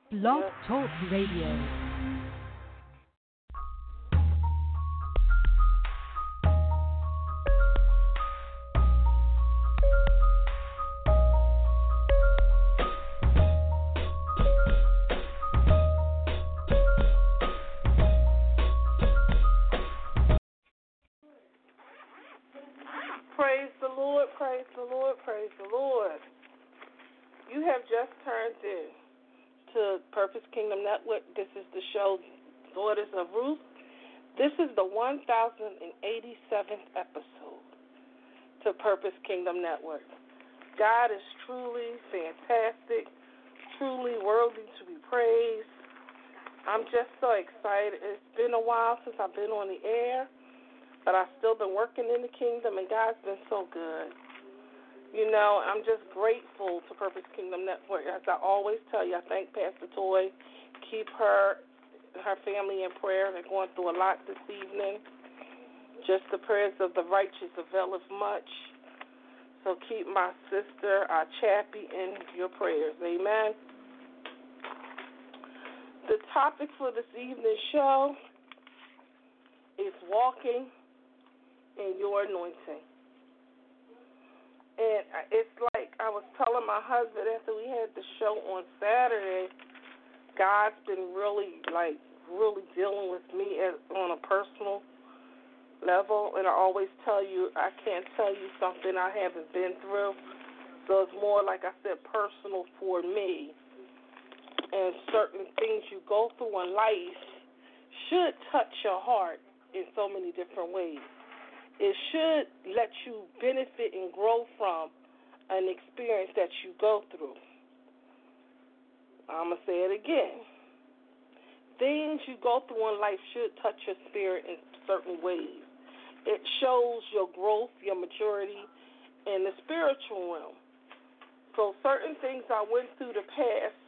Blog Talk Radio. Praise the Lord, praise the Lord, praise the Lord. You have just turned in to Purpose Kingdom Network. This is the show, Daughters of Ruth. This is the 1087th episode to Purpose Kingdom Network. God is truly fantastic, truly worthy to be praised. I'm just so excited. It's been a while since I've been on the air, but I've still been working in the kingdom, and God's been so good. You know, I'm just grateful to Purpose Kingdom Network. As I always tell you, I thank Pastor Toy. Keep her and her family in prayer. They're going through a lot this evening. Just the prayers of the righteous availeth much. So keep my sister, our Chappie, in your prayers. Amen. The topic for this evening's show is walking in your anointing. And it's like I was telling my husband after we had the show on Saturday, God's been really dealing with me on a personal level. And I always tell you, I can't tell you something I haven't been through. So it's more, like I said, personal for me. And certain things you go through in life should touch your heart in so many different ways. It should let you benefit and grow from an experience that you go through. I'm going to say it again. Things you go through in life should touch your spirit in certain ways. It shows your growth, your maturity in the spiritual realm. So certain things I went through the past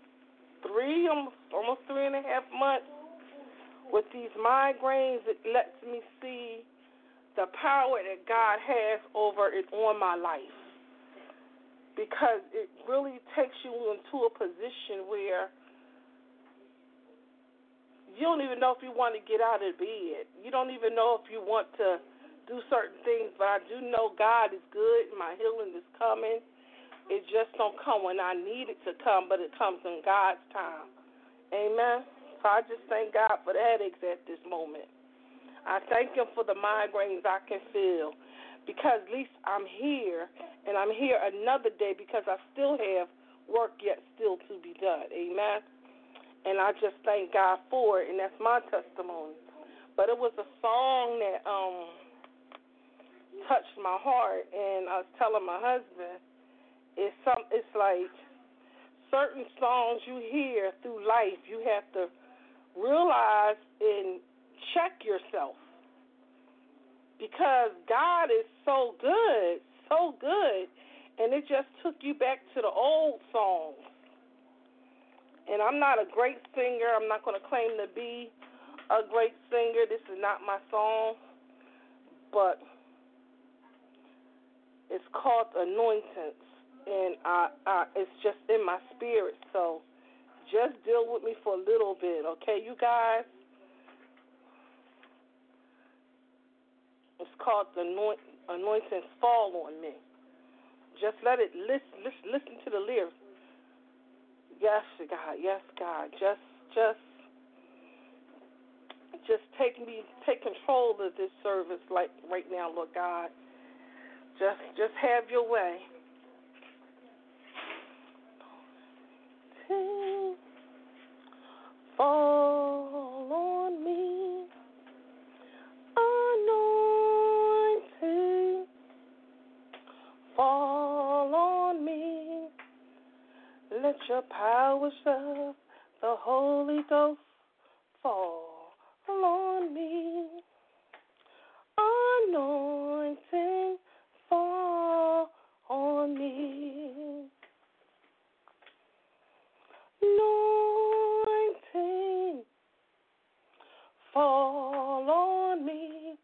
almost 3.5 months with these migraines, it lets me see the power that God has over it on my life, because it really takes you into a position where you don't even know if you want to get out of bed. You don't even know if you want to do certain things, but I do know God is good and my healing is coming. It just don't come when I need it to come, but it comes in God's time. Amen. So I just thank God for the headaches at this moment. I thank him for the migraines I can feel, because at least I'm here, and I'm here another day because I still have work yet still to be done. Amen. And I just thank God for it, and that's my testimony. But it was a song that touched my heart, and I was telling my husband, it's like certain songs you hear through life, you have to realize and check yourself, because God is so good, and it just took you back to the old songs. And I'm not a great singer. I'm not going to claim to be a great singer. This is not my song, but it's called Anointings, and it's just in my spirit. So just deal with me for a little bit, okay, you guys? It's called the Anointings Fall on Me. Just let it listen to the lyrics. Yes, God. Yes, God. Just take control of this service, like right now, Lord God. Just have your way. Fall on me. Anointing, fall on me. Let your powers of the Holy Ghost fall on me. Anointing, fall on me. Anointing, fall on me.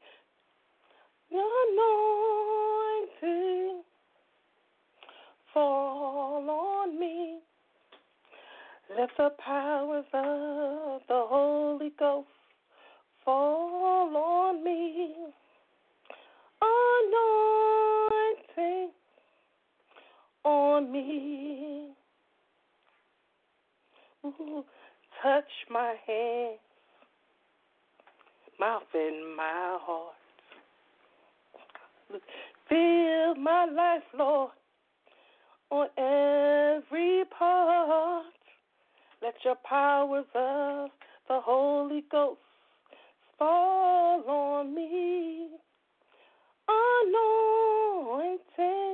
Anointing, fall on me. Let the powers of the Holy Ghost fall on me. Anointing on me. Ooh, touch my hands, mouth, and my heart. Fill my life, Lord, on every part. Let your powers of the Holy Ghost fall on me. Anointing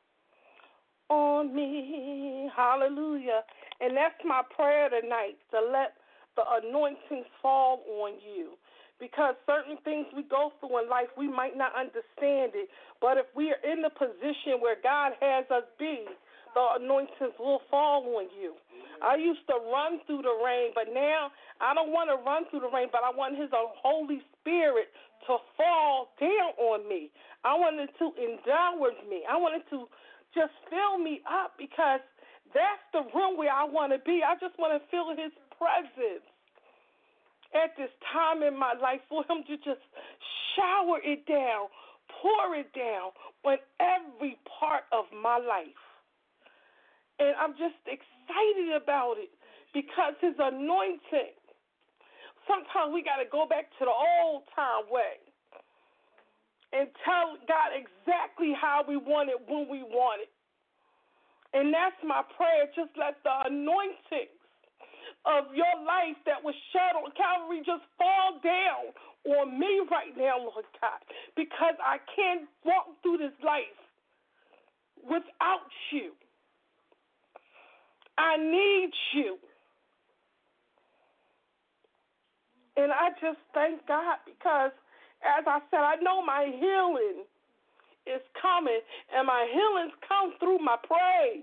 on me. Hallelujah. And that's my prayer tonight, to let the anointings fall on you. Because certain things we go through in life, we might not understand it. But if we are in the position where God has us be, the anointings will fall on you. I used to run through the rain, but now I don't want to run through the rain, but I want His Holy Spirit to fall down on me. I want it to endow me. I want it to just fill me up, because that's the room where I want to be. I just want to feel His presence at this time in my life, for Him to just shower it down, pour it down on every part of my life. And I'm just excited about it, because His anointing, sometimes we got to go back to the old time way and tell God exactly how we want it, when we want it. And that's my prayer. Just let the anointing of your life that was shed on Calvary just fall down on me right now, Lord God, because I can't walk through this life without you. I need you. And I just thank God, because, as I said, I know my healing is coming, and my healings come through my praise.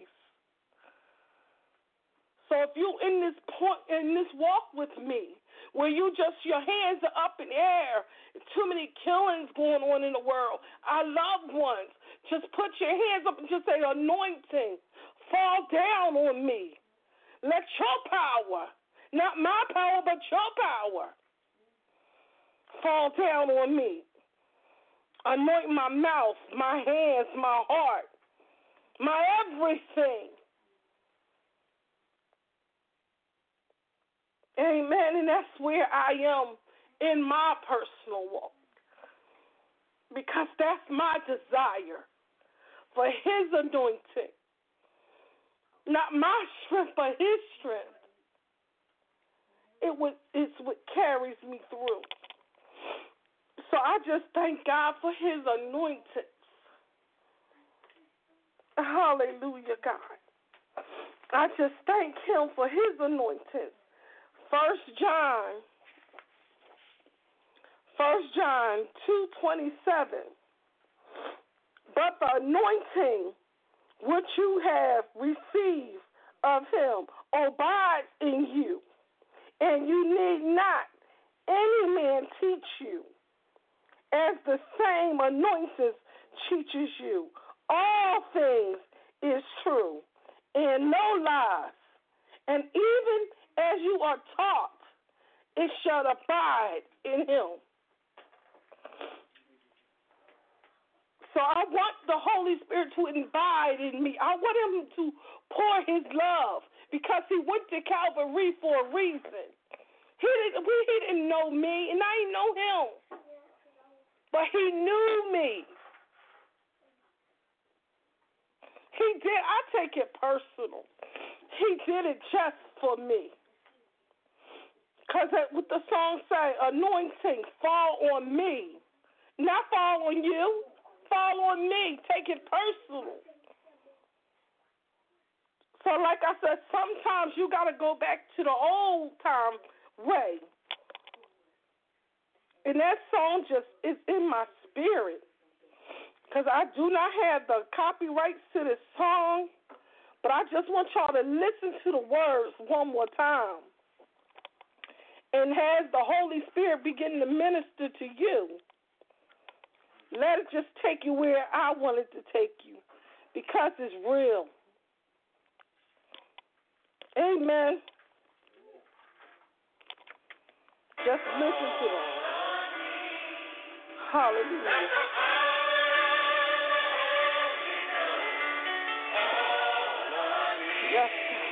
So if you in this walk with me, where your hands are up in the air, too many killings going on in the world, our loved ones, just put your hands up and just say, anointing, fall down on me. Let your power, not my power, but your power, fall down on me. Anoint my mouth, my hands, my heart, my everything. Amen. And that's where I am in my personal walk, because that's my desire, for His anointing. Not my strength, but His strength. It's what carries me through. So I just thank God for His anointing. Hallelujah, God. I just thank Him for His anointing. 1 John 2:27. But the anointing which you have received of Him abides in you, and you need not any man teach you, as the same anointing teaches you. All things is true, and no lies. And even as you are taught, it shall abide in Him. So I want the Holy Spirit to abide in me. I want Him to pour His love, because He went to Calvary for a reason. He didn't know me, and I didn't know Him. But He knew me. He did. I take it personal. He did it just for me. Because what the song say, anointing, fall on me. Not fall on you. Fall on me. Take it personal. So like I said, sometimes you got to go back to the old time way. And that song just is in my spirit. Because I do not have the copyrights to this song, but I just want y'all to listen to the words one more time. And has the Holy Spirit begin to minister to you. Let it just take you where I want it to take you, because it's real. Amen. Just listen to them. Hallelujah. Yes,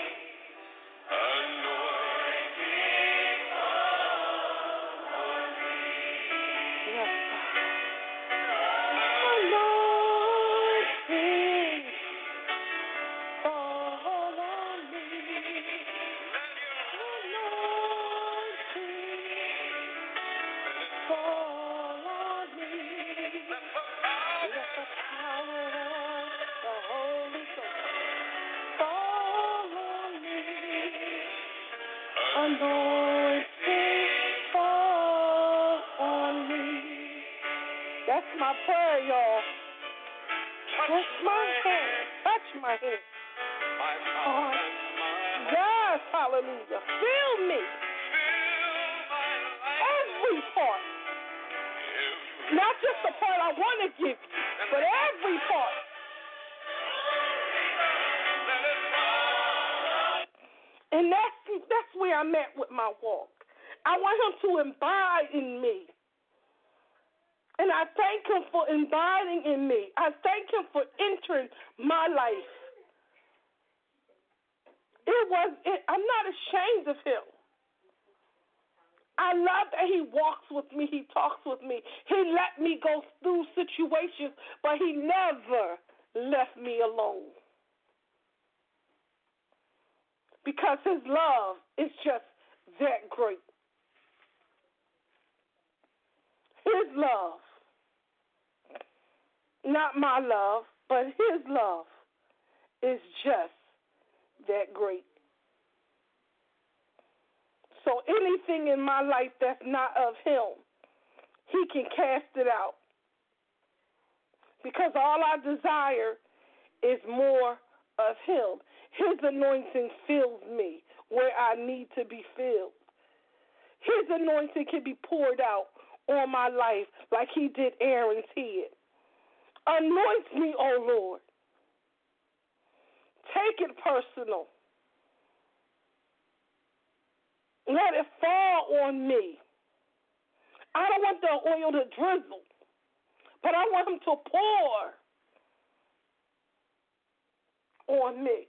that's my prayer, y'all. That's my prayer. Touch my head. Yes, hallelujah. Fill me. Every part. Not just the part I want to give you, but every part. And that's where I'm at with my walk. I want him to abide in me. And I thank him for abiding in me. I thank him for entering my life. I'm not ashamed of him. I love that he walks with me. He talks with me. He let me go through situations, but he never left me alone. Because his love is just that great. His love, not my love, but his love is just that great. So anything in my life that's not of him, he can cast it out. Because all I desire is more of him. His anointing fills me where I need to be filled. His anointing can be poured out on my life like he did Aaron's head. Anoint me, O Lord. Take it personal. Let it fall on me. I don't want the oil to drizzle, but I want him to pour on me.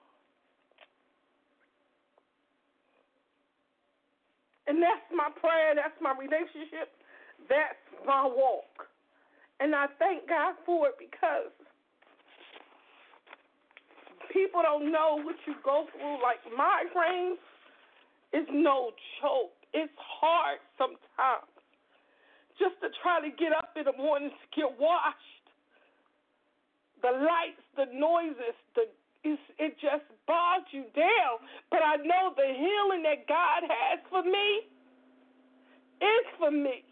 And that's my prayer. That's my relationship. That's my walk. And I thank God for it because people don't know what you go through. Like migraines is no joke. It's hard sometimes just to try to get up in the morning to get washed. The lights, the noises, it just bogs you down. But I know the healing that God has for me is for me.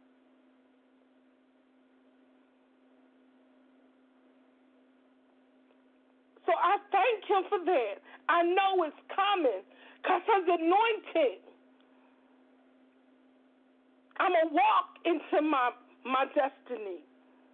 So I thank him for that. I know it's coming because his anointing. I'm going to walk into my destiny.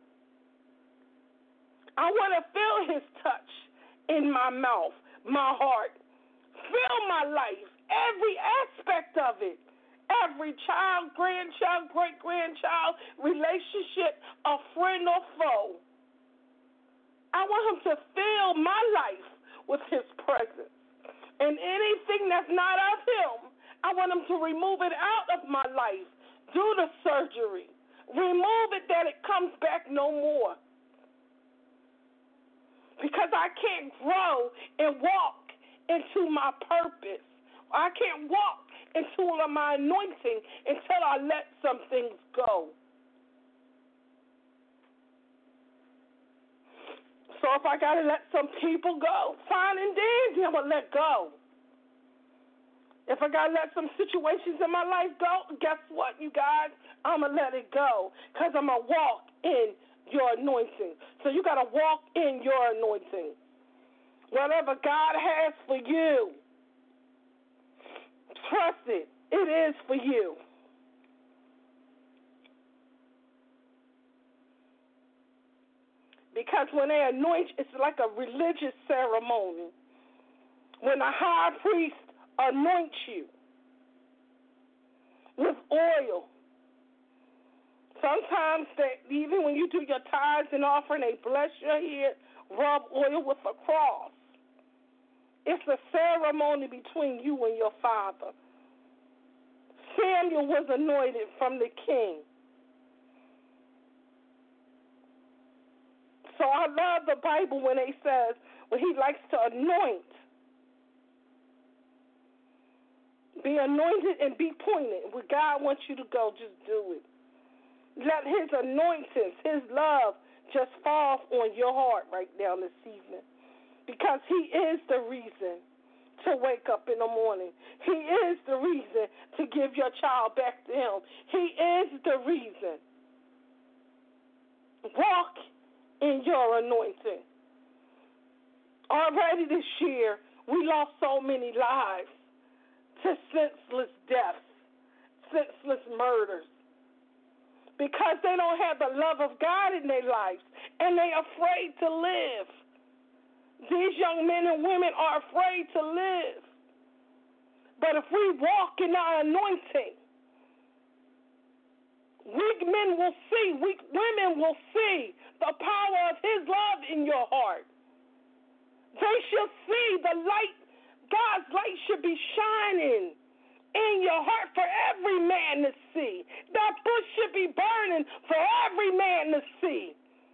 I want to feel his touch in my mouth, my heart. Feel my life, every aspect of it. Every child, grandchild, great-grandchild, relationship, a friend or foe. I want him to fill my life with his presence. And anything that's not of him, I want him to remove it out of my life. Do the surgery. Remove it that it comes back no more. Because I can't grow and walk into my purpose. I can't walk into my anointing until I let some things go. So if I got to let some people go, fine and dandy, I'm going to let go. If I got to let some situations in my life go, guess what, you guys? I'm going to let it go because I'm going to walk in your anointing. So you got to walk in your anointing. Whatever God has for you, trust it. It is for you. Because when they anoint, it's like a religious ceremony. When a high priest anoints you, with oil. Sometimes even when you do your tithes and offering, they bless your head, rub oil with a cross. It's a ceremony between you and your Father. Samuel was anointed from the king. So I love the Bible when it says, when he likes to anoint, be anointed and be pointed. Where God wants you to go, just do it. Let his anointings, his love, just fall on your heart right now this evening. Because he is the reason to wake up in the morning. He is the reason to give your child back to him. He is the reason. Walk in your anointing. Already this year, we lost so many lives to senseless deaths, senseless murders, because they don't have the love of God in their lives, and they're afraid to live. These young men and women are afraid to live. But if we walk in our anointing, weak men will see, weak women will see the power of his love in your heart. They shall see the light. God's light should be shining in your heart for every man to see. That bush should be burning for every man to see.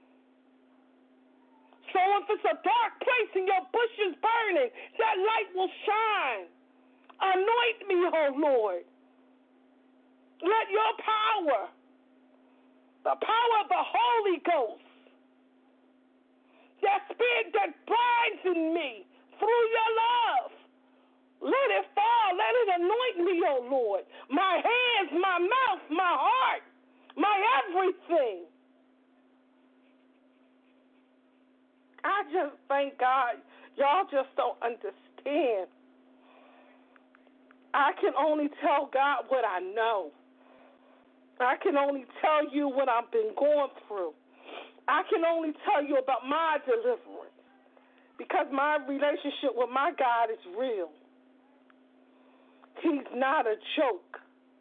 So if it's a dark place and your bush is burning, that light will shine. Anoint me, oh Lord. Let your power, the power of the Holy Ghost, that spirit that binds in me through your love, let it fall. Let it anoint me, oh Lord. My hands, my mouth, my heart, my everything. I just thank God. Y'all just don't understand. I can only tell God what I know. I can only tell you what I've been going through. I can only tell you about my deliverance, because my relationship with my God is real. He's not a joke.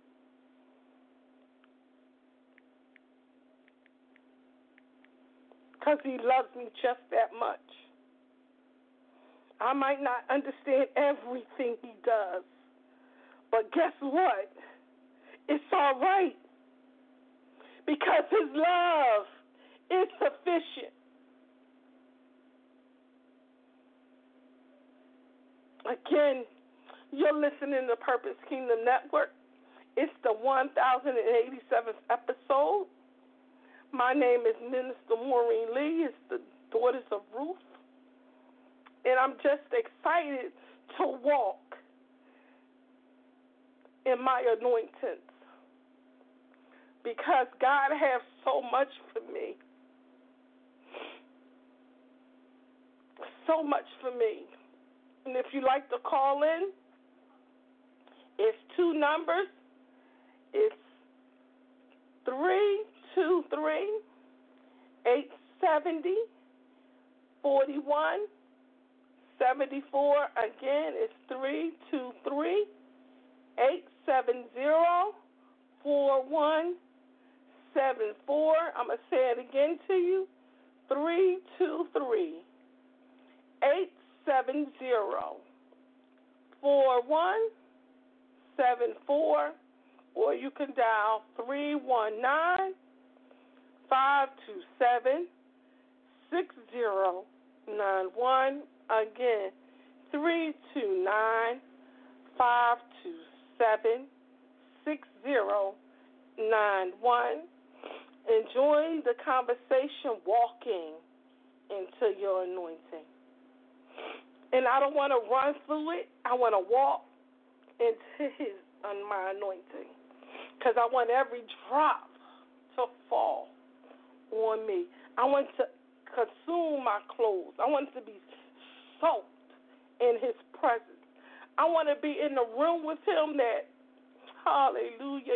Because he loves me just that much. I might not understand everything he does, but guess what? It's all right, because his love is sufficient. Again, you're listening to Purpose Kingdom Network. It's the 1087th episode. My name is Minister Maureen Lee. It's the Daughters of Ruth. And I'm just excited to walk in my anointings, because God has so much for me. So much for me. And if you like to call in, it's 2 numbers. It's 323-870-4174. Again, it's 323-870-4174. I'm going to say it again to you. 323-870-4174. Or you can dial 319-527-6091. Again, 329-527-6091. And join the conversation walking into your anointing. And I don't want to run through it. I want to walk into my anointing, because I want every drop to fall on me. I want to consume my clothes. I want to be soaked in his presence. I want to be in the room with him that, hallelujah,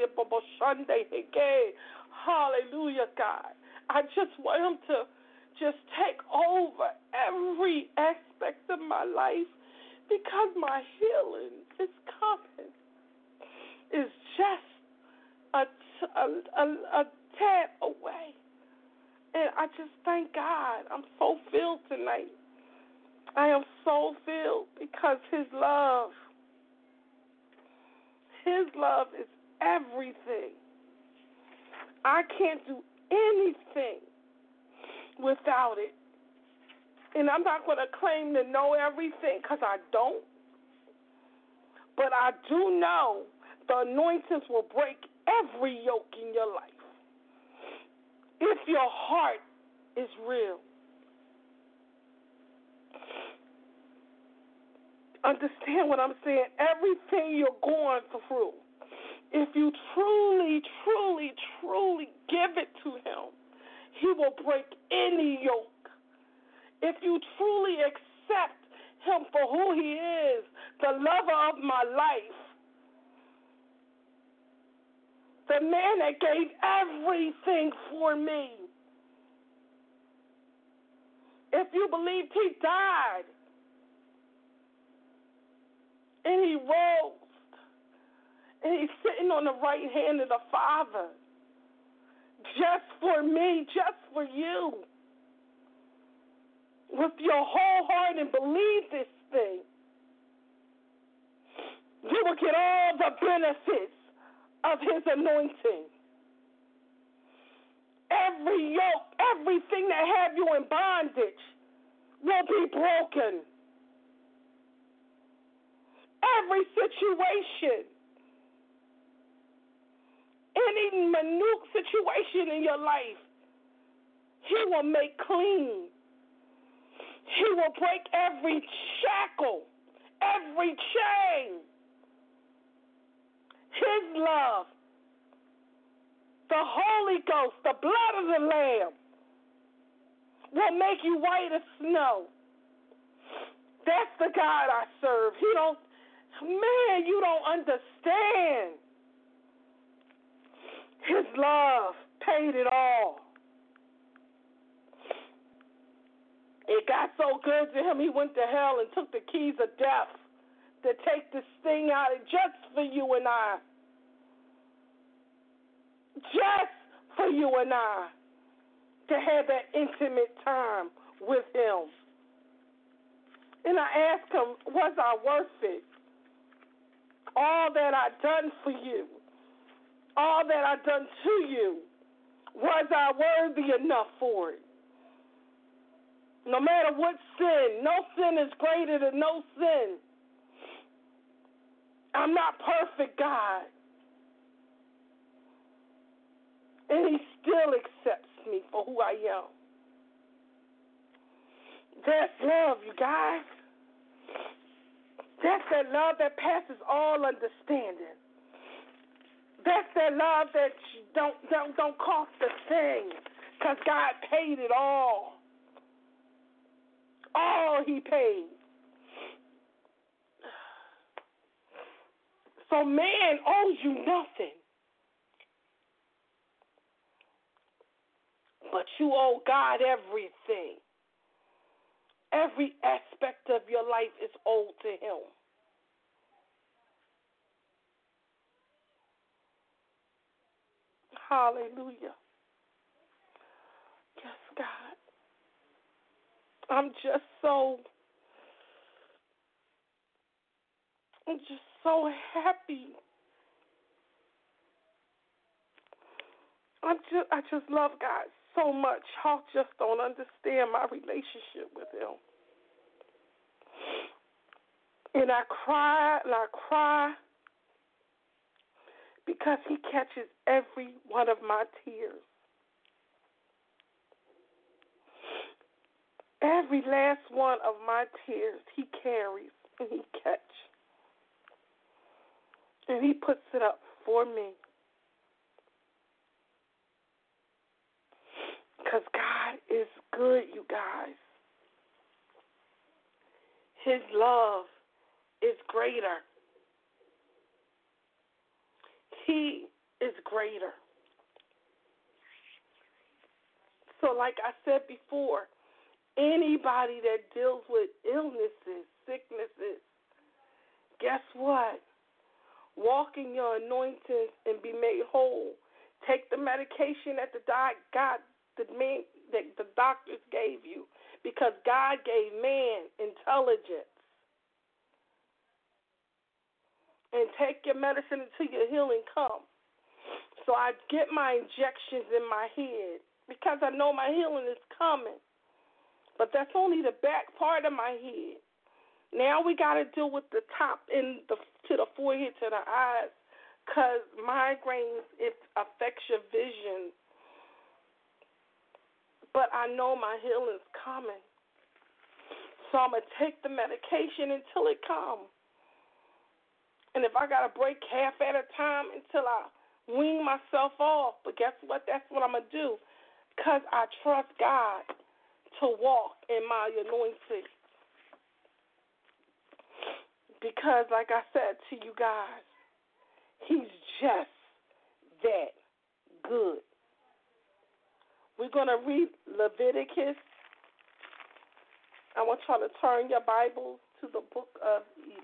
hallelujah, God. I just want him to just take over every aspect of my life, because my healing is coming. It's just a tad away. And I just thank God. I'm so filled tonight. I am so filled because His love is everything. I can't do anything without it. And I'm not going to claim to know everything because I don't. But I do know the anointings will break every yoke in your life if your heart is real. Understand what I'm saying? Everything you're going through, if you truly, truly, truly give it to Him, He will break any yoke. If you truly accept Him for who He is, the lover of my life, the man that gave everything for me, if you believed He died and He rose and He's sitting on the right hand of the Father, just for me, just for you, with your whole heart and believe this thing, you will get all the benefits of His anointing. Every yoke, everything that have you in bondage will be broken. Every situation, any minute situation in your life, He will make clean. He will break every shackle, every chain. His love, the Holy Ghost, the blood of the Lamb will make you white as snow. That's the God I serve. You don't understand. His love paid it all. It got so good to Him, He went to hell and took the keys of death to take this thing out just for you and I. Just for you and I to have that intimate time with Him. And I asked Him, was I worth it? All that I've done for you, all that I've done to you, was I worthy enough for it? No matter what sin, no sin is greater than no sin. I'm not perfect, God. And He still accepts me for who I am. That's love, you guys. That's that love that passes all understanding. That's that love that don't cost a thing, because God paid it all. All He paid. So man owes you nothing. But you owe God everything. Every aspect of your life is owed to Him. Hallelujah. Yes, God. I'm just so happy. I just love God so much. Y'all just don't understand my relationship with Him. And I cry because He catches every one of my tears. Every last one of my tears He carries and He catches. And He puts it up for me. Because God is good, you guys. His love is greater. He is greater. So like I said before, anybody that deals with illnesses, sicknesses, guess what? Walk in your anointings and be made whole. Take the medication that the doctors gave you, because God gave man intelligence. And take your medicine until your healing comes. So I get my injections in my head because I know my healing is coming. But that's only the back part of my head. Now we got to deal with the top to the forehead, to the eyes, because migraines, it affects your vision. But I know my healing's coming. So I'm going to take the medication until it comes. And if I got to break half at a time until I wean myself off, but guess what? That's what I'm going to do, because I trust God to walk in my anointing. Because, like I said to you guys, He's just that good. We're going to read Leviticus. I want y'all to turn your Bibles to the book of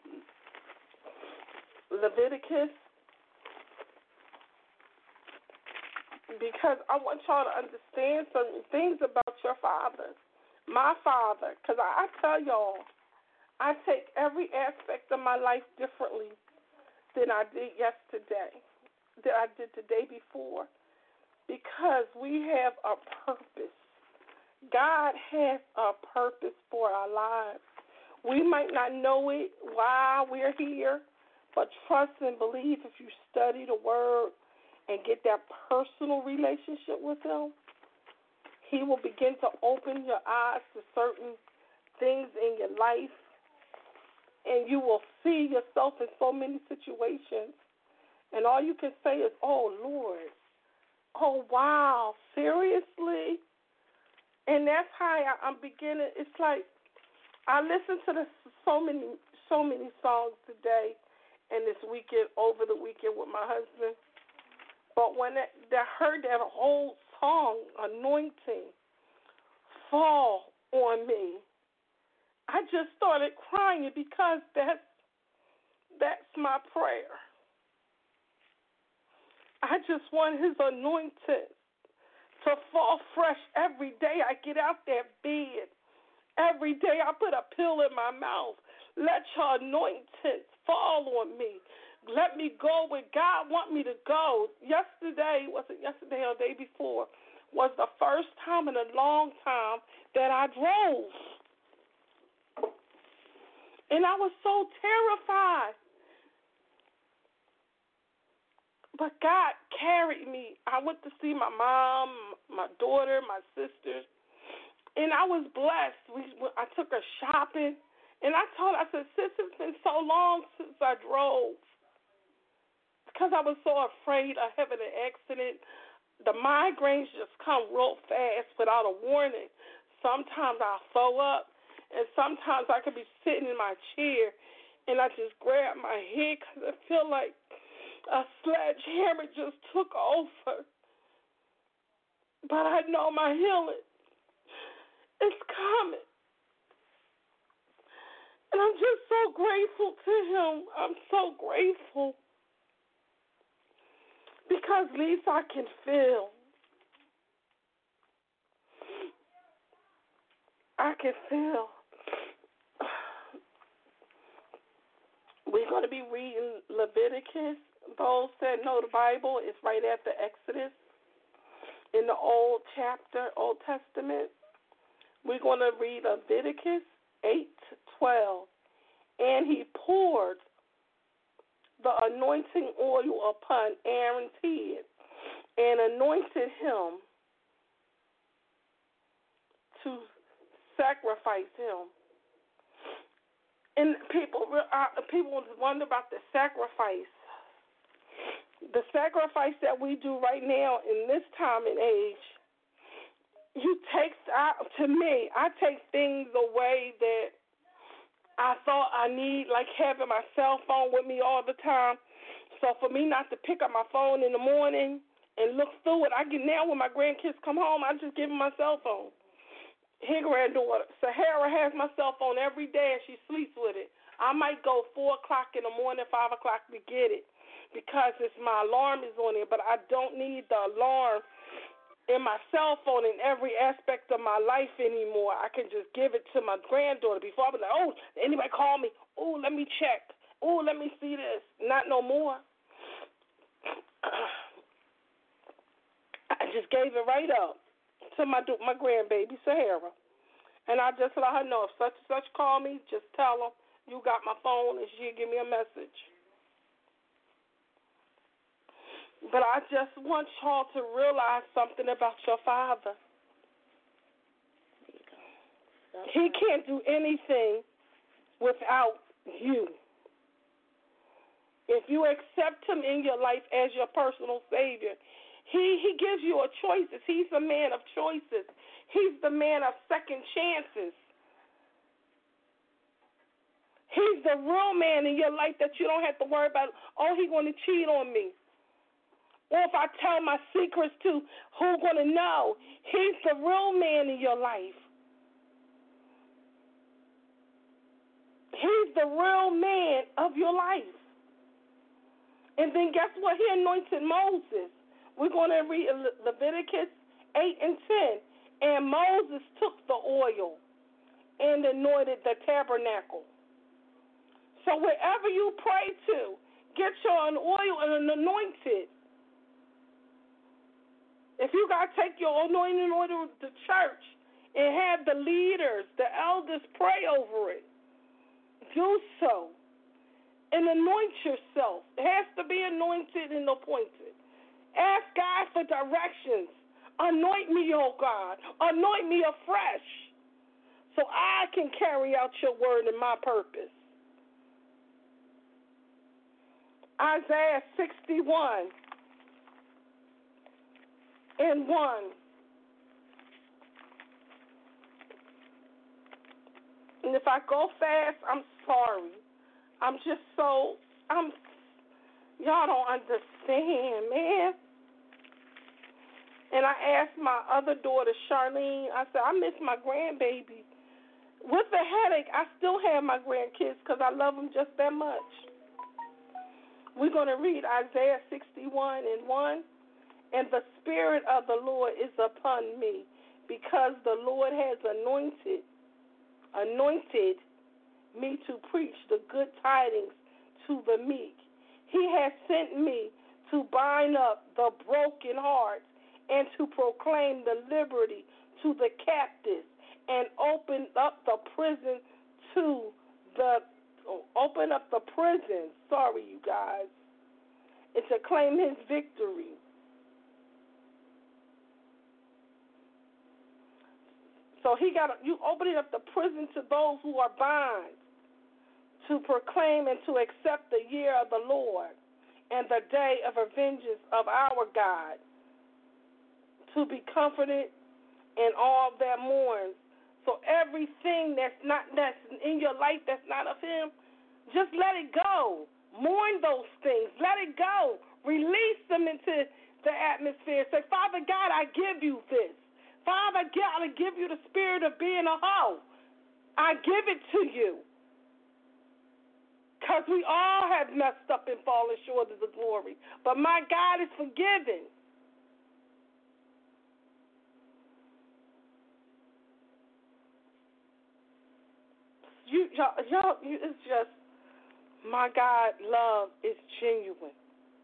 Leviticus, because I want y'all to understand certain things about your father, my father, because I tell y'all, I take every aspect of my life differently than I did yesterday, than I did the day before, because we have a purpose. God has a purpose for our lives. We might not know it while we're here, but trust and believe, if you study the Word and get that personal relationship with Him, He will begin to open your eyes to certain things in your life. And you will see yourself in so many situations. And all you can say is, oh, Lord, oh, wow, seriously? And that's how I'm beginning. It's like I listened to so many songs today and this weekend, over the weekend with my husband. But when I heard that whole song, Anointing, fall on me, I just started crying, because that's my prayer. I just want His anointing to fall fresh every day I get out that bed. Every day I put a pill in my mouth. Let your anointing fall on me. Let me go where God want me to go. Yesterday, was it yesterday or the day before, was the first time in a long time that I drove. And I was so terrified. But God carried me. I went to see my mom, my daughter, my sisters, and I was blessed. I took her shopping, and I told her, I said, sis, it's been so long since I drove, because I was so afraid of having an accident. The migraines just come real fast without a warning. Sometimes I'll throw up, and sometimes I could be sitting in my chair, and I just grab my head because I feel like a sledgehammer just took over. But I know my healing is coming. And I'm just so grateful to Him. I'm so grateful. Because at least I can feel. I can feel. We're going to be reading Leviticus. Those that know the Bible, it's right after Exodus in the Old Testament. We're going to read Leviticus 8:12. And He poured the anointing oil upon Aaron's head and anointed him to sacrifice him. And people wonder about the sacrifice. The sacrifice that we do right now in this time and age, to me, I take things away that I thought I need, like having my cell phone with me all the time. So for me not to pick up my phone in the morning and look through it, now when my grandkids come home, I just give them my cell phone. Her granddaughter, Sahara, has my cell phone every day and she sleeps with it. I might go 4 o'clock in the morning, 5 o'clock to get it. because my alarm is on it, but I don't need the alarm in my cell phone in every aspect of my life anymore. I can just give it to my granddaughter. Before I was like, oh, anybody call me? Oh, let me check. Oh, let me see this. Not no more. I just gave it right up to my grandbaby, Sahara. And I just let her know if such and such call me, just tell them you got my phone and she'll give me a message. But I just want y'all to realize something about your Father. He can't do anything without you. If you accept him in your life as your personal Savior, he gives you a choices. He's a man of choices. He's the man of second chances. He's the real man in your life that you don't have to worry about, oh, he's going to cheat on me. Or if I tell my secrets to, who's going to know? He's the real man in your life. He's the real man of your life. And then guess what? He anointed Moses. We're going to read Leviticus 8 and 10. And Moses took the oil and anointed the tabernacle. So wherever you pray to, get your oil and anoint it. If you got to take your anointing oil to church and have the leaders, the elders pray over it, do so. And anoint yourself. It has to be anointed and appointed. Ask God for directions. Anoint me, oh God. Anoint me afresh so I can carry out your word and my purpose. Isaiah 61 and 1. And if I go fast, I'm sorry. Y'all don't understand, man. And I asked my other daughter, Charlene, I said, I miss my grandbaby. With the headache, I still have my grandkids because I love them just that much. We're going to read Isaiah 61 and 1. And the Spirit of the Lord is upon me, because the Lord has anointed me to preach the good tidings to the meek. He has sent me to bind up the broken hearts and to proclaim the liberty to the captives and open up the prison you guys, and to claim his victory. So you opening up the prison to those who are bound, to proclaim and to accept the year of the Lord and the day of vengeance of our God, to be comforted in all that mourns. So everything that's in your life that's not of him, just let it go. Mourn those things. Let it go. Release them into the atmosphere. Say, Father God, I give you this. Father God, I give you the spirit of being a hoe. I give it to you. Because we all have messed up and fallen short of the glory. But my God is forgiving. It's just, my God, love is genuine.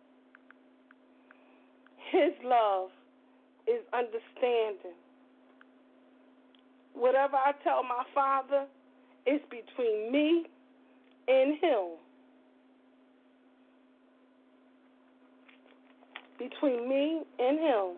His love is understanding. Whatever I tell my Father, it's between me and him. Between me and him.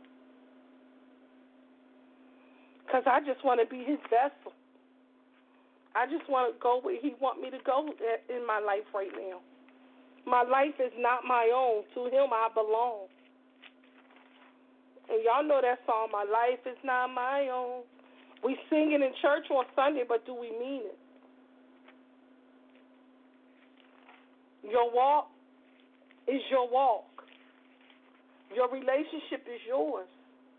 Because I just want to be his vessel. I just want to go where he wants me to go in my life right now. My life is not my own. To him I belong. And y'all know that song, My Life Is Not My Own. We sing it in church on Sunday, but do we mean it? Your walk is your walk. Your relationship is yours.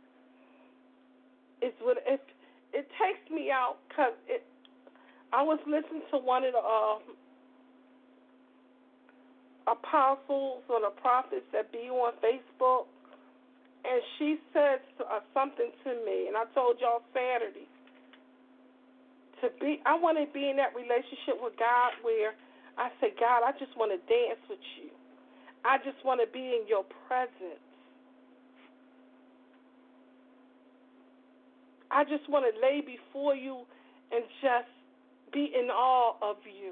It takes me out because I was listening to one of the apostles or the prophets that be on Facebook, and she said something to me, and I told y'all Saturday. I want to be in that relationship with God where I say, God, I just want to dance with you. I just want to be in your presence. I just want to lay before you and just be in awe of you.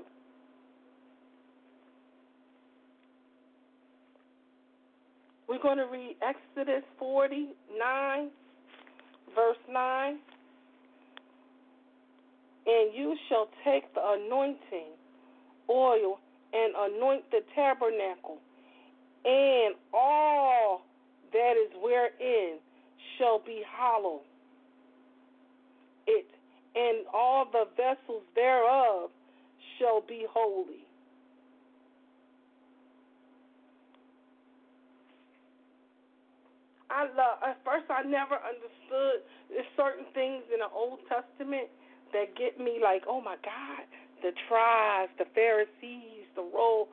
We're going to read Exodus 49, verse 9. And you shall take the anointing oil and anoint the tabernacle, and all that is wherein shall be hollow. It and all the vessels thereof shall be holy. At first I never understood. There's certain things in the Old Testament that get me like, oh my God, the tribes, the Pharisees, the law.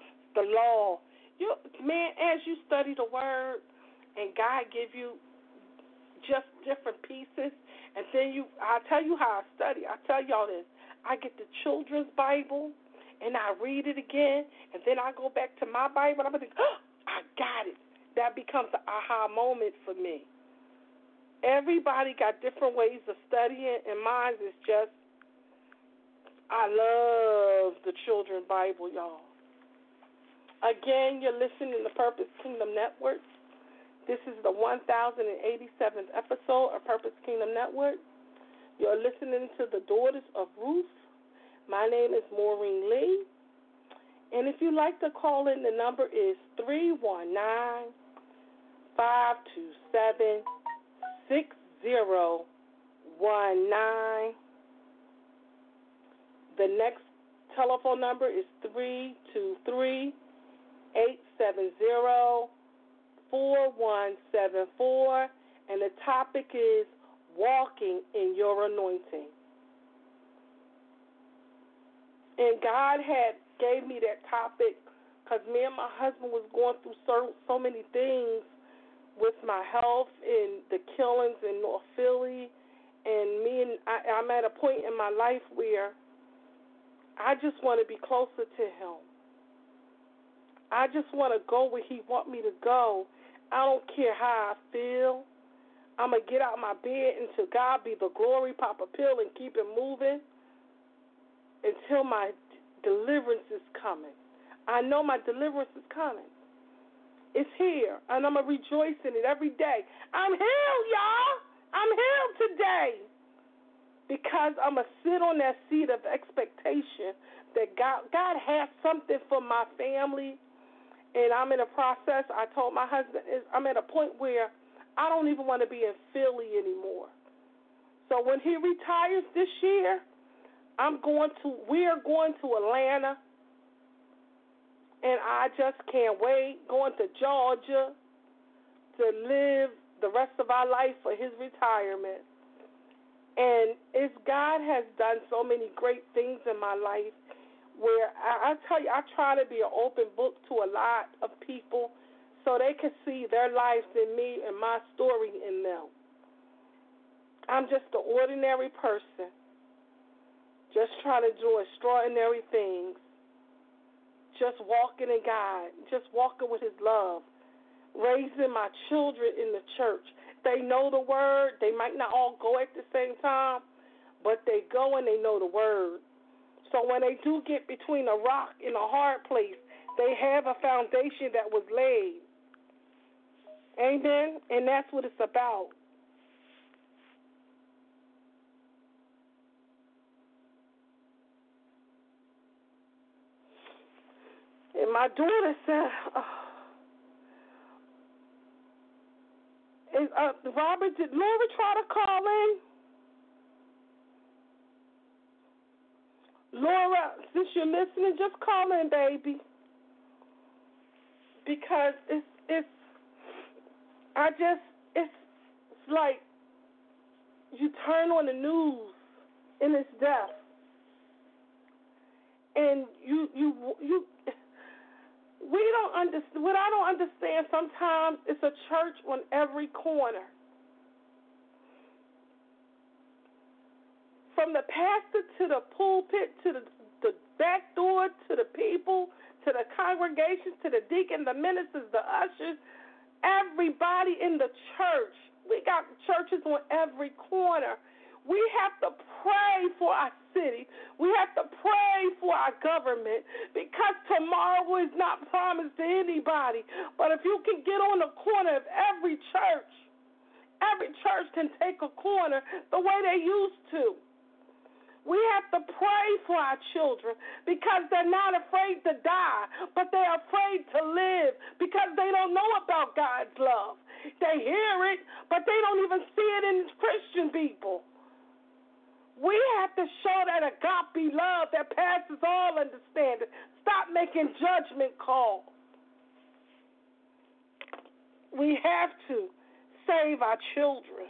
Man, as you study the Word and God give you just different pieces, and then I'll tell you how I study. I tell y'all this. I get the children's Bible, and I read it again, and then I go back to my Bible, and I'm going to think, oh, I got it. That becomes the aha moment for me. Everybody got different ways of studying, and mine is just, I love the children's Bible, y'all. Again, you're listening to Purpose Kingdom Network. This is the 1087th episode of Purpose Kingdom Network. You're listening to the Daughters of Ruth. My name is Maureen Lee. And if you'd like to call in, the number is 319-527-6019. The next telephone number is 323-870-4174, and the topic is walking in your anointing. And God gave me that topic because me and my husband was going through so many things with my health and the killings in North Philly, and I'm at a point in my life where I just want to be closer to Him. I just want to go where He wants me to go. I don't care how I feel. I'm going to get out of my bed until God be the glory, pop a pill, and keep it moving until my deliverance is coming. I know my deliverance is coming. It's here, and I'm going to rejoice in it every day. I'm healed, y'all. I'm healed today because I'm going to sit on that seat of expectation that God has something for my family, and I'm in a process. I told my husband, I'm at a point where I don't even want to be in Philly anymore. So when he retires this year, we're going to Atlanta, and I just can't wait, going to Georgia to live the rest of our life for his retirement. And God has done so many great things in my life where I tell you, I try to be an open book to a lot of people so they can see their lives in me and my story in them. I'm just an ordinary person, just trying to do extraordinary things, just walking in God, just walking with His love, raising my children in the church. They know the Word. They might not all go at the same time, but they go and they know the Word. So when they do get between a rock and a hard place, they have a foundation that was laid. Amen? And that's what it's about. And my daughter said, Robert, did Laura try to call in? Laura, since you're listening, just call in, baby. Because it's like you turn on the news and it's death. And we don't don't understand sometimes, it's a church on every corner. From the pastor to the pulpit to the back door to the people to the congregation to the deacon, the ministers, the ushers, everybody in the church. We got churches on every corner. We have to pray for our city. We have to pray for our government because tomorrow is not promised to anybody. But if you can get on the corner of every church can take a corner the way they used to. We have to pray for our children because they're not afraid to die, but they're afraid to live because they don't know about God's love. They hear it, but they don't even see it in Christian people. We have to show that agape love that passes all understanding. Stop making judgment calls. We have to save our children.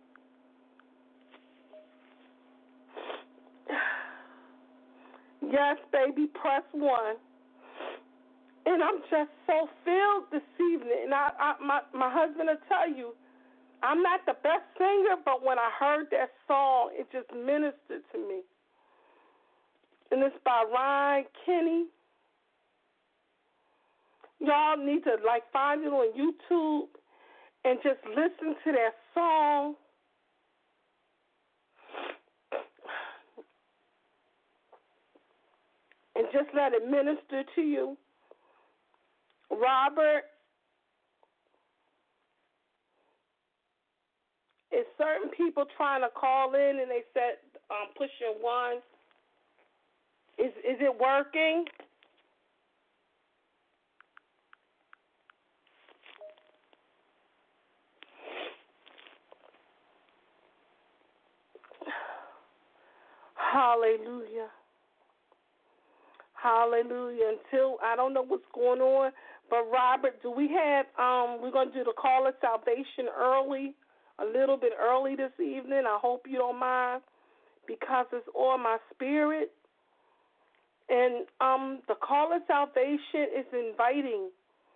Yes, baby, press 1. And I'm just so filled this evening. And my husband will tell you, I'm not the best singer, but when I heard that song, it just ministered to me. And it's by Ryan Kenny. Y'all need to find it on YouTube and just listen to that song. And just let it minister to you. Robert, is certain people trying to call in and they said pushing 1. Is it working? Hallelujah. Hallelujah. Until I don't know what's going on, but Robert, do we have we're going to do the call of salvation early, a little bit early this evening. I hope you don't mind because it's on my spirit. And the call of salvation is inviting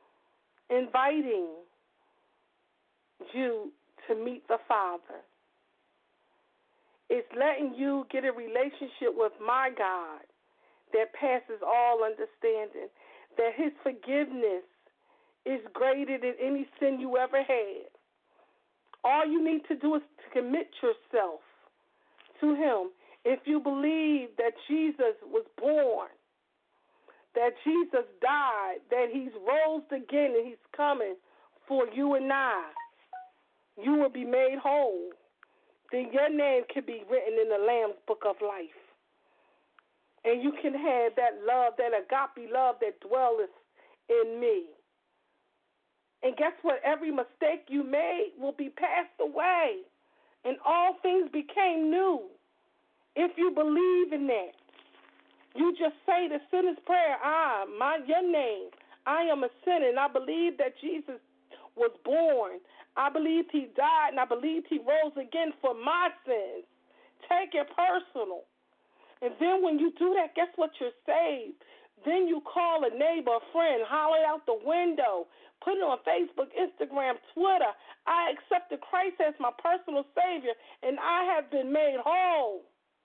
you to meet the Father. It's letting you get a relationship with my God that passes all understanding, that his forgiveness is greater than any sin you ever had. All you need to do is to commit yourself to him. If you believe that Jesus was born, that Jesus died, that he's rose again and he's coming for you and I, you will be made whole. Then your name can be written in the Lamb's Book of Life. And you can have that love, that agape love that dwelleth in me. And guess what? Every mistake you made will be passed away. And all things became new. If you believe in that, you just say the sinner's prayer, your name. I am a sinner, and I believe that Jesus was born. I believe he died, and I believe he rose again for my sins. Take it personal. And then when you do that, guess what? You're saved. Then you call a neighbor, a friend, holler out the window, put it on Facebook, Instagram, Twitter. I accepted Christ as my personal Savior, and I have been made whole.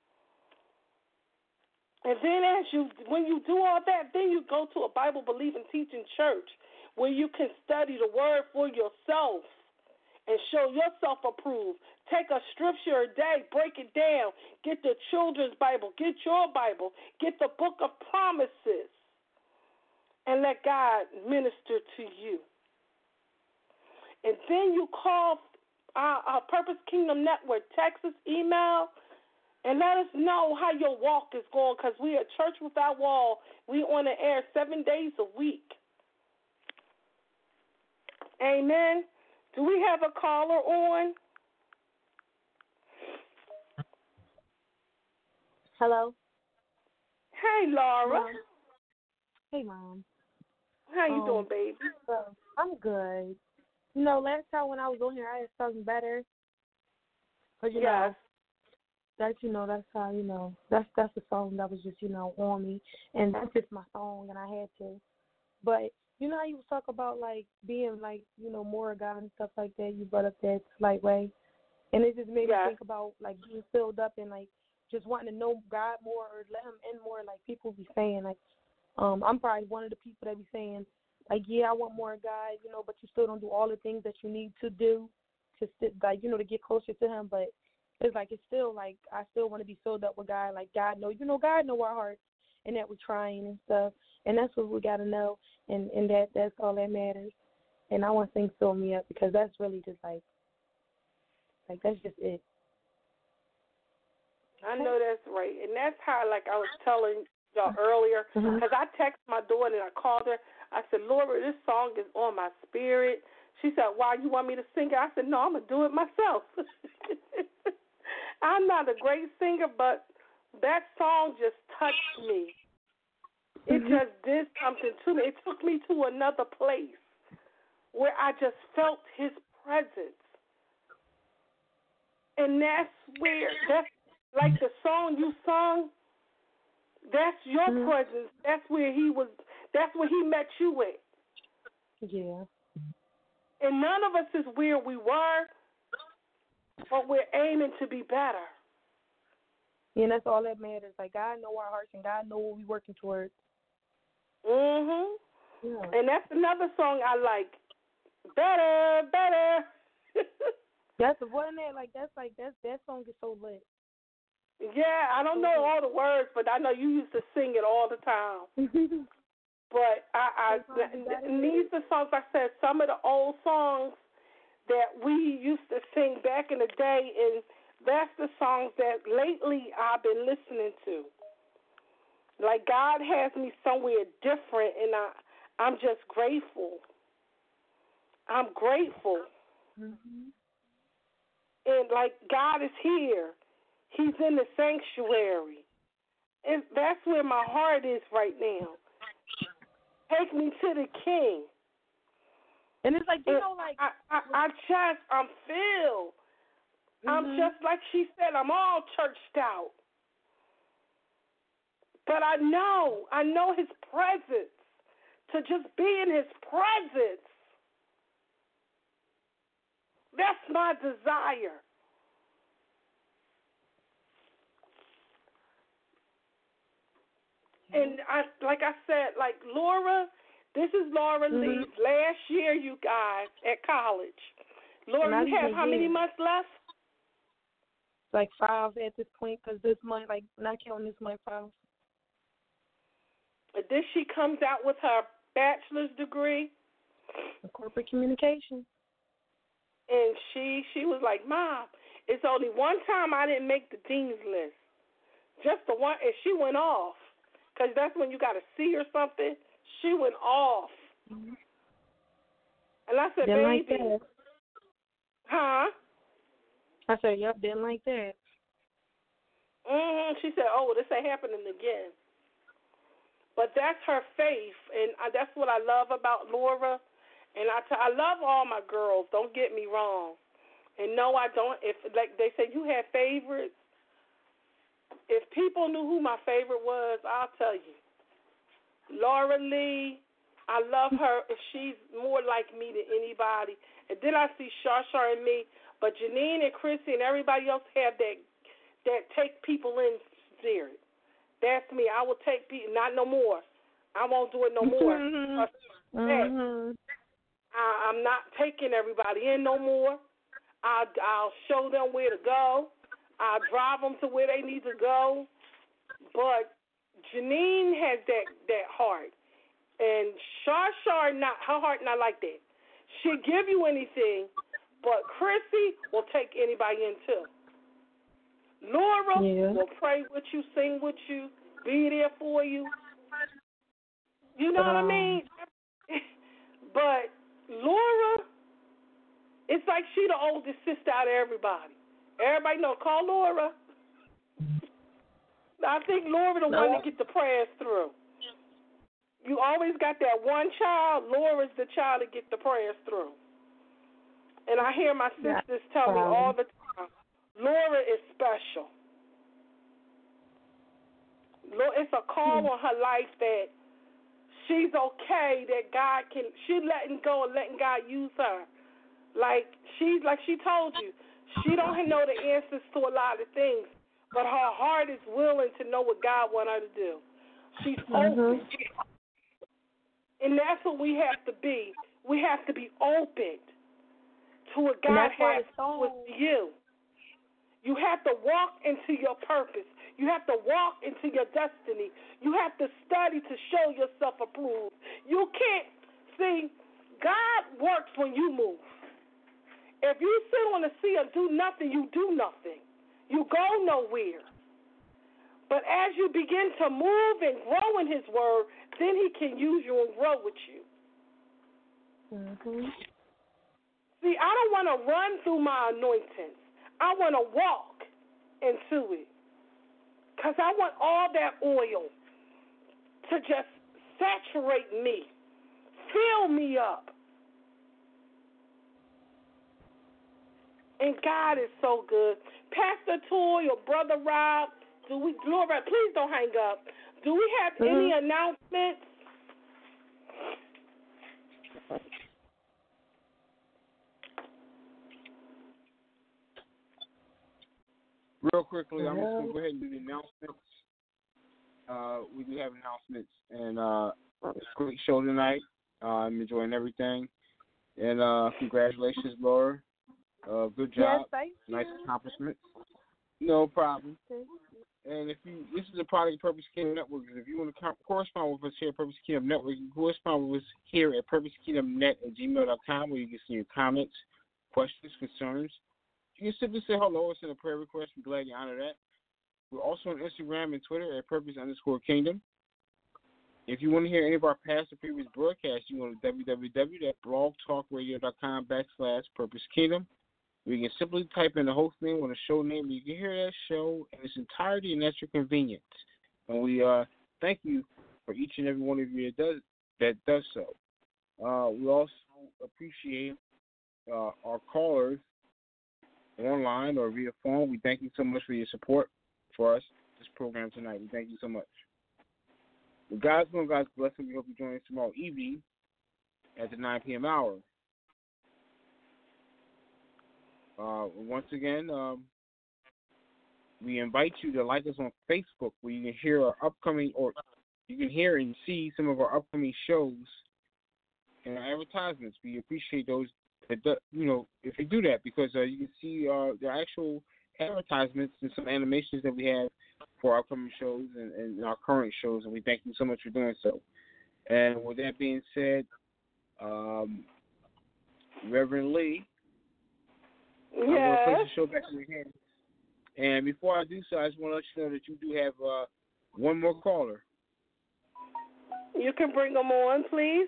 And then when you do all that, then you go to a Bible-believing teaching church where you can study the word for yourself and show yourself approved. Take a scripture a day, break it down. Get the children's Bible. Get your Bible. Get the book of promises. And let God minister to you. And then you call our Purpose Kingdom Network, text us, email, and let us know how your walk is going, because we are Church Without Wall. We on the air 7 days a week. Amen. Do we have a caller on? Hello. Hey, Laura. Mom. Hey, Mom. How you doing, baby? I'm good. You know, last time when I was on here, I had something better. Cause yes. That's how, that's the song that was just, on me. And that's just my song, and I had to. But you know how you talk about like being like, you know, more of God and stuff like that. You brought up that slight way, and it just made me think about like being filled up and like just wanting to know God more or let Him in more. Like people be saying like, I'm probably one of the people that be saying like, yeah, I want more of God, you know, but you still don't do all the things that you need to do to like, you know, to get closer to Him. But it's like it's still like I still want to be filled up with God. Like God know, you know, God know our hearts and that we're trying and stuff, and that's what we got to know, and that's all that matters. And I want things to fill me up because that's really just like that's just it. I know that's right, and that's how, like I was telling y'all earlier, because I texted my daughter and I called her. I said, Laura, this song is on my spirit. She said, why, you want me to sing it? I said, no, I'm going to do it myself. I'm not a great singer, but that song just touched me. It just did something to me. It took me to another place where I just felt His presence. And that's like the song you sung, that's your presence. That's where He met you at. Yeah. And none of us is where we were, but we're aiming to be better. Yeah, and that's all that matters. Like God know our hearts and God know what we're working towards. Yeah. And that's another song I like. Better, better. That's the one that song is so lit. Yeah, I don't know all the words, but I know you used to sing it all the time. But these are songs, I said, some of the old songs that we used to sing back in the day, and that's the songs that lately I've been listening to. Like God has me somewhere different, and I'm just grateful. I'm grateful. And like God is here. He's in the sanctuary. And that's where my heart is right now. Take me to the King. And it's like, you know, like I'm filled. I'm just like she said, I'm all churched out. But I know His presence. To just be in His presence. That's my desire. And like I said, like Laura, this is Laura Lee's last year, you guys, at college. Laura, you have how many months left? Like 5 at this point, because this month, like not counting this month, 5. Then she comes out with her bachelor's degree in corporate communication. And she was like, Mom, it's only one time I didn't make the dean's list. Just the one, and she went off. Because that's when you got to see or something. She went off. And I said, didn't baby. Like that. Huh? I said, yep, didn't like that. She said, oh, this ain't happening again. But that's her faith, and that's what I love about Laura. And I love all my girls, don't get me wrong. And no, I don't. If, like they say, you have favorites. If people knew who my favorite was, I'll tell you. Laura Lee, I love her. She's more like me than anybody. And then I see Shar and me. But Janine and Chrissy and everybody else have that take people in spirit. That's me. I will take people, not no more. I won't do it no more. I'm not taking everybody in no more. I'll show them where to go. I'll drive them to where they need to go. But Janine has that heart. And Shar, her heart not like that. She'll give you anything, but Chrissy will take anybody in too. Laura will pray with you, sing with you, be there for you. You know what I mean? But Laura, it's like she the oldest sister out of everybody. Everybody know, call Laura. I think Laura the one to get the prayers through. You always got that one child. Laura's the child to get the prayers through. And I hear my sisters tell me all the time, Laura is special. It's a call on her life that she's okay that she's letting go and letting God use her. Like she told you, she don't know the answers to a lot of things, but her heart is willing to know what God wants her to do. She's open. And that's what we have to be. We have to be open to what God has with you. You have to walk into your purpose. You have to walk into your destiny. You have to study to show yourself approved. You can't, see, God works when you move. If you sit on a seat and do nothing, you do nothing. You go nowhere. But as you begin to move and grow in his word, then he can use you and grow with you. See, I don't want to run through my anointings. I want to walk into it. Because I want all that oil to just saturate me, fill me up. And God is so good. Pastor Toy or Brother Rob, Laura, please don't hang up. Do we have any announcements? Real quickly, I'm just going to go ahead and do the announcements. We do have announcements, and it's a great show tonight. I'm enjoying everything. And congratulations, Laura. Good job. Yes, thank you. Nice accomplishment. No problem. And if this is a product of Purpose Kingdom Network. If you want to correspond with us here at Purpose Kingdom Network, you can correspond with us here at purposekingdomnet@gmail.com, where you can send your comments, questions, concerns. You can simply say hello or send a prayer request. We're glad to honor that. We're also on Instagram and Twitter at Purpose_Kingdom. If you want to hear any of our past or previous broadcasts, you can go to www.blogtalkradio.com/Purpose Kingdom. We can simply type in the host name or the show name. You can hear that show in its entirety, and that's your convenience. And we thank you for each and every one of you that does so. We also appreciate our callers online or via phone. We thank you so much for your support for us, this program tonight. We thank you so much. With God's will and God's blessing, we hope you join us tomorrow evening at the 9 p.m. hour. Once again, we invite you to like us on Facebook, where you can hear our upcoming, or you can hear and see some of our upcoming shows and our advertisements. We appreciate those that if you do that, because you can see the actual advertisements and some animations that we have for our upcoming shows and our current shows, and we thank you so much for doing so. And with that being said, Reverend Lee, I'm going to place the show back in your hands. And before I do so, I just want to let you know that you do have one more caller. You can bring them on, please.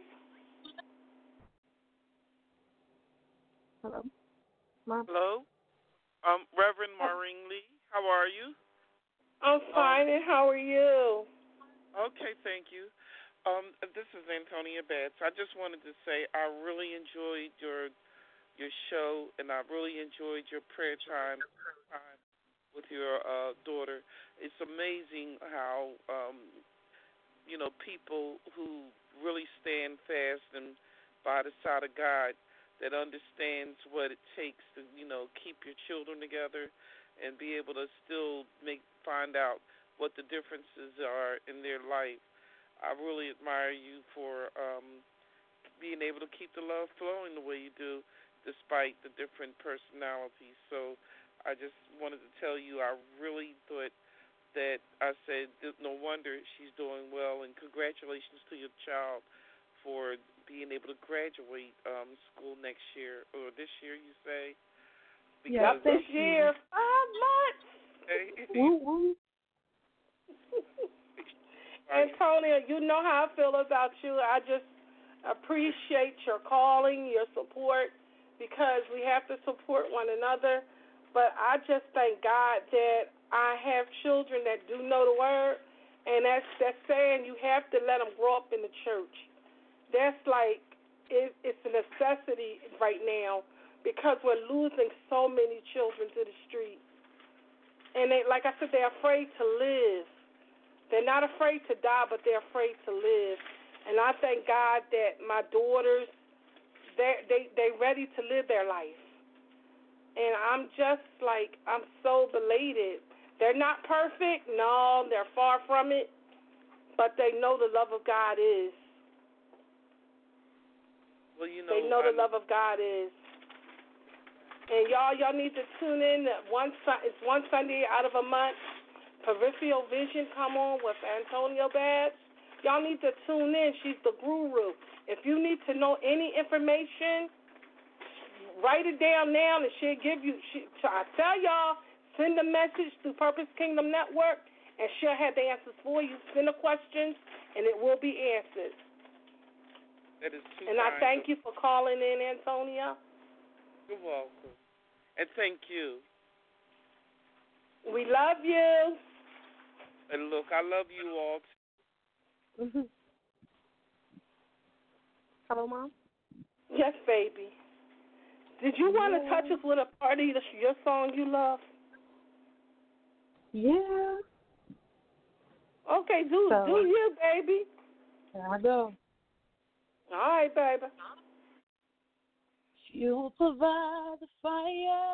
Hello. Mom. Hello. Reverend Maureen Lee, how are you? I'm fine, and how are you? Okay, thank you. This is Antonia Betts. I just wanted to say I really enjoyed your show, and I really enjoyed your prayer time with your daughter. It's amazing how people who really stand fast and by the side of God, that understands what it takes to keep your children together and be able to still find out what the differences are in their life. I really admire you for being able to keep the love flowing the way you do, despite the different personalities. So I just wanted to tell you I really thought that I said no wonder she's doing well, and congratulations to your child for being able to graduate school next year, or this year you say? Yep, this year. 5 months. Antonia, you know how I feel about you. I just appreciate your calling, your support, because we have to support one another. But I just thank God that I have children that do know the word, and that's saying you have to let them grow up in the church. That's like, it's a necessity right now, because we're losing so many children to the street. And they, like I said, they're afraid to live. They're not afraid to die, but they're afraid to live. And I thank God that my daughters, they ready to live their life. And I'm just like, I'm so belated. They're not perfect. No, they're far from it. But they know the love of God is. Well, you know, they know the love of God is. And y'all need to tune in. It's one Sunday out of a month. Peripheral Vision come on with Antonia Babbs. Y'all need to tune in. She's the guru. If you need to know any information, write it down now, and she'll give you. I tell y'all, send a message through Purpose Kingdom Network, and she'll have the answers for you. Send the questions, and it will be answered. That is too and I thank you for calling in, Antonia. You're welcome. And thank you. We love you. And look, I love you all too. Hello, Mom? Yes, baby. Did you want to touch us with a part of your song you love? Yeah. Okay, do you, baby. There I go. All right, baby. You'll provide the fire.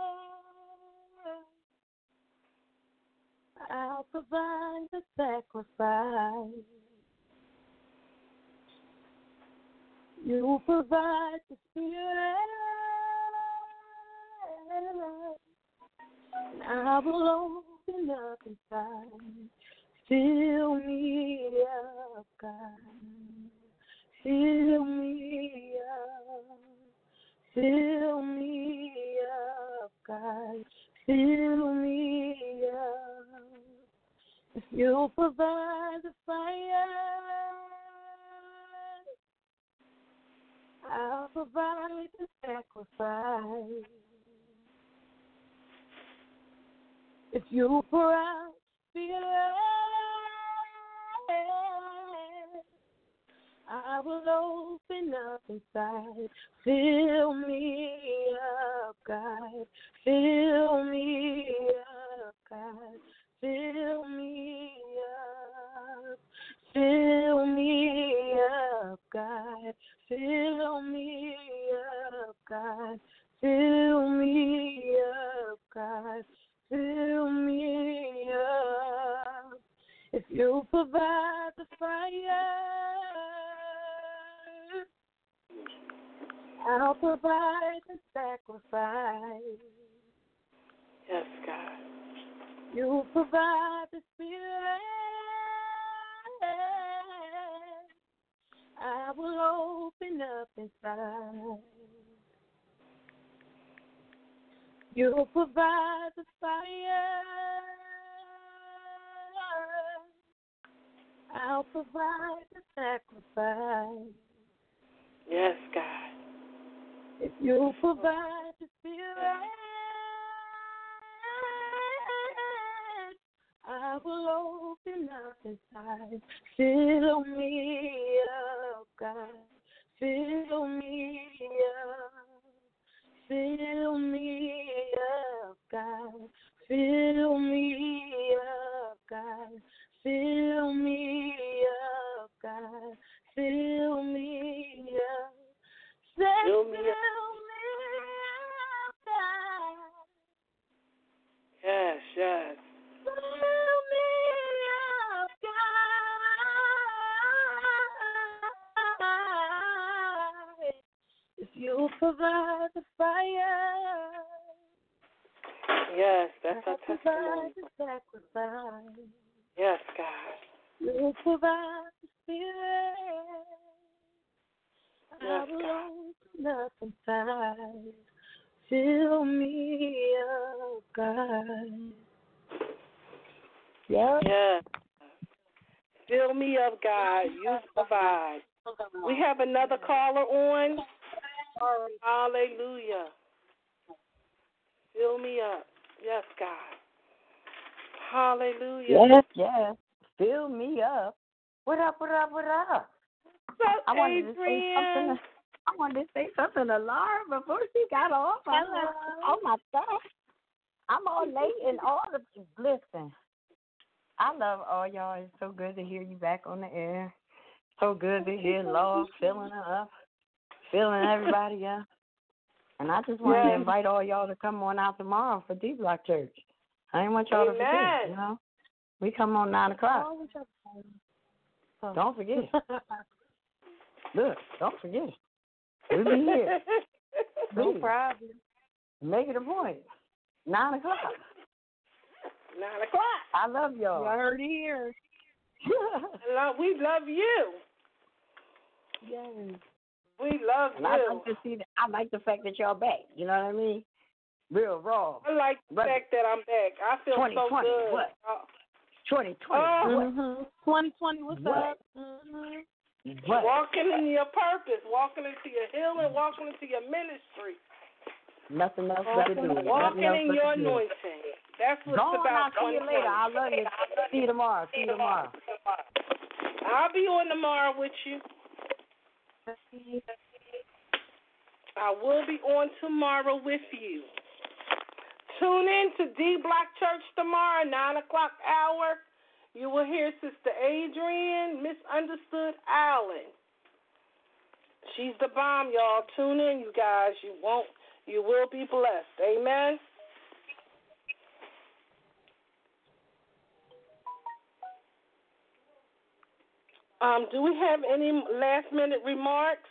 I'll provide the sacrifice. You'll provide the spirit. And I will open up inside. Fill me up, God. Fill me up. Fill me up, God. Fill me up. If you'll provide the fire, I'll provide the sacrifice. If you'll pour out Spirit, I will open up inside. Fill me up, God. Fill me up, God. Fill me up. Fill me up, God. Fill me up, God. Fill me up, God. Fill me up. If you provide the fire, I'll provide the sacrifice. Yes, God. You provide the spirit. I will open up inside. You provide the fire. I'll provide the sacrifice. Yes, God. If you provide the spirit, I will open up inside. Fill me up, God. Fill me up. Fill me up, God. Fill me up, God. Fill me up, God. Fill me up. Fill me up, God. Yes, yes. Fill me up, God. If you provide the fire, yes, that's our provide testimony. the sacrifice. Yes, God. You provide the spirit. Yes, I will God. open up inside. Fill me up, God. Yeah. Yes. Fill me up, God. You provide. We have another caller on. Hallelujah. Fill me up. Yes, God. Hallelujah. Yes, yes. Fill me up. What up, what up, what up? What's up, Adrian? I wanted to say something to Laura before she got off. Hello. Oh, my God. I'm all late and all the listen. I love all y'all. It's so good to hear you back on the air. So good to hear Lord filling her up, filling everybody up. And I just want to invite all y'all to come on out tomorrow for D Block Church. I ain't want y'all to forget, you know. We come on 9 o'clock. Don't forget. Look, don't forget. We'll be here. No problem. Make it a point. 9 o'clock. 9 o'clock. I love y'all. You heard it here. We love you. Yes. We love and you. I like the fact that y'all back. You know what I mean? Real raw. I like the fact that I'm back. I feel 2020, so good. What? 2020. Mm-hmm. 2020, what's what? up? Mm-hmm. What? Walking in your purpose, walking into your healing, walking into your ministry. Nothing else but to do. Walking in your anointing. That's what it's about. I'll see you later. I love you. See you tomorrow. I'll be on tomorrow with you. I will be on tomorrow with you. Tune in to D Block Church tomorrow, 9 o'clock hour. You will hear Sister Adrienne, Misunderstood Allen. She's the bomb, y'all. Tune in, you guys. You will be blessed. Amen. Do we have any last-minute remarks?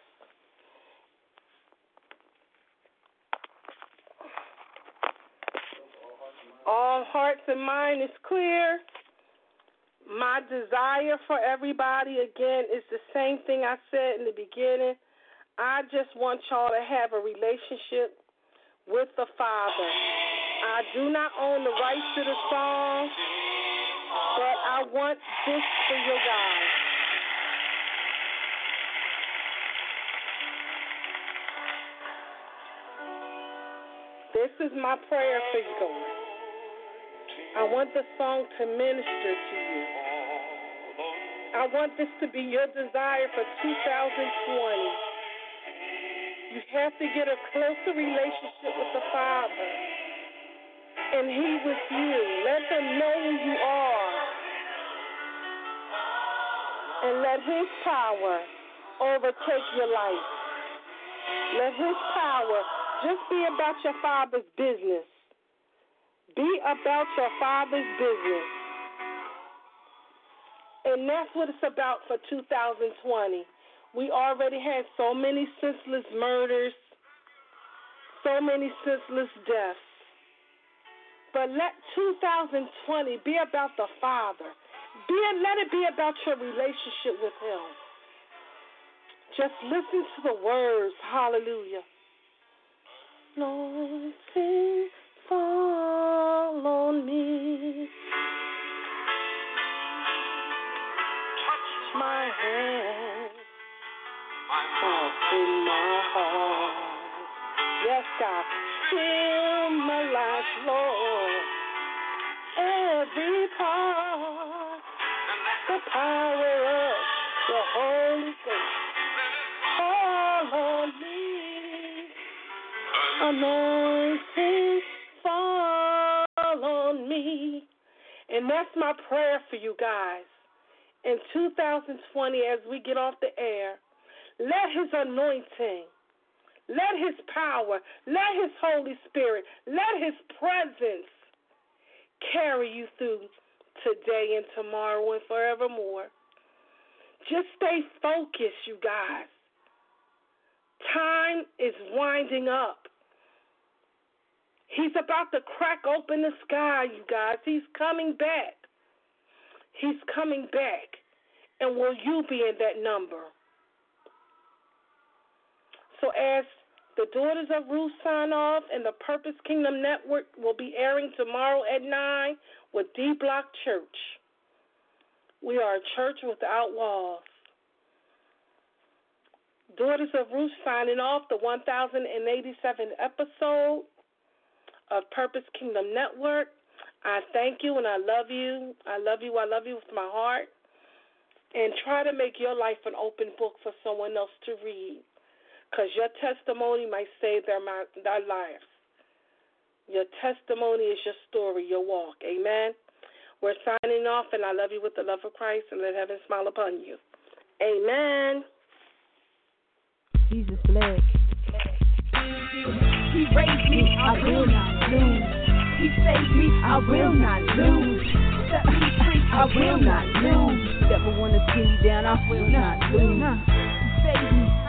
All hearts and minds is clear. My desire for everybody, again, is the same thing I said in the beginning. I just want y'all to have a relationship with the Father. I do not own the rights to the song, but I want this for you guys. This is my prayer for you guys. I want the song to minister to you. I want this to be your desire for 2020. You have to get a closer relationship with the Father, and He with you. Let Him know who you are, and let His power overtake your life. Let His power just be about your Father's business. Be about your Father's business. And that's what it's about for 2020. We already had so many senseless murders, so many senseless deaths. But let 2020 be about the Father. Let it be about your relationship with Him. Just listen to the words. Hallelujah. Anointing, fall on me. Touch my hand. In my heart. Yes, God. Fill my life, Lord. Every part. The power of the Holy Ghost. Fall on me. Anointing, fall on me. And that's my prayer for you guys. In 2020, as we get off the air, let His anointing, let His power, let His Holy Spirit, let His presence carry you through today and tomorrow and forevermore. Just stay focused, you guys. Time is winding up. He's about to crack open the sky, you guys. He's coming back. He's coming back. And will you be in that number? So as the Daughters of Ruth sign off, and the Purpose Kingdom Network will be airing tomorrow at 9 with D Block Church. We are a church without walls. Daughters of Ruth signing off the 1087th episode of Purpose Kingdom Network. I thank you and I love you. I love you. I love you with my heart. And try to make your life an open book for someone else to read, because your testimony might save their lives. Your testimony is your story, your walk. Amen. We're signing off, and I love you with the love of Christ, and let heaven smile upon you. Amen. Jesus bled. He raised me, I will not lose. He saved me, I will not lose. Set me free, I will not lose. Never wanna see me down, I will not lose. He saved me.